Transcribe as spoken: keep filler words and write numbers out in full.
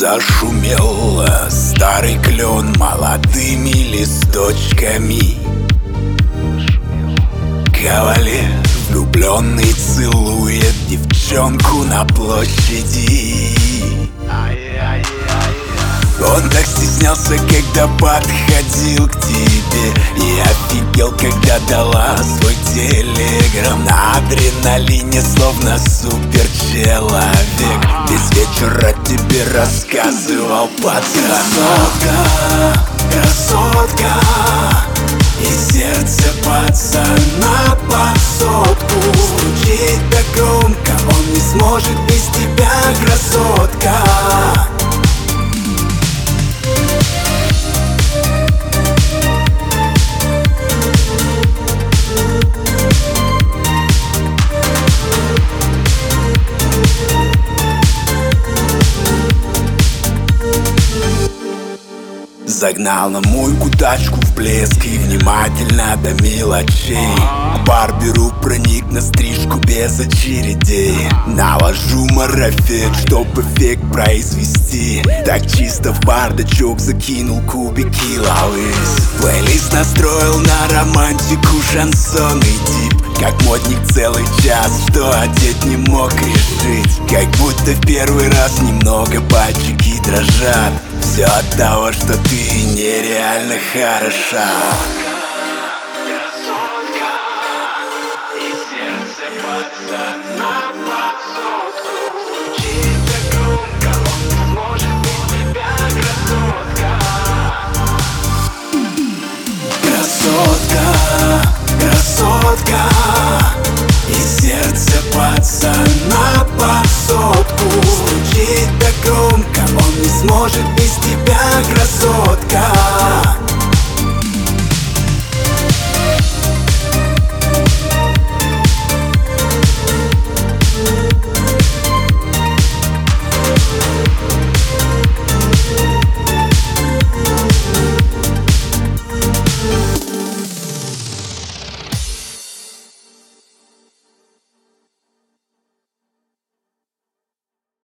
Зашумел старый клен молодыми листочками. Кавалер влюбленный целует девчонку на площади. Он так стеснялся, когда подходил к тебе, и офигел, когда дала свой телеграм. На адреналине, словно суперчеловек, весь вечер о тебе рассказывал пацан. Красотка, красотка, и сердце пацана под сотку стучит так громко, он не сможет без тебя, красотка. Загнал на мойку тачку в блеск и внимательно до мелочей. К барберу проник на стрижку без очередей. Наложу марафет, чтоб эффект произвести. Так чисто в бардачок закинул кубики лавыс. Плейлист настроил на романтику, шансонный тип. Как модник целый час, что одеть не мог решить. Как будто в первый раз немного пальчики дрожат. Все от того, что ты нереально хороша. Красотка, и сердце пацана под сотку стучит так громко, он не сможет без тебя, красотка. Красотка, красотка, и сердце пацана под сотку стучит так громко, он не сможет без тебя, красотка.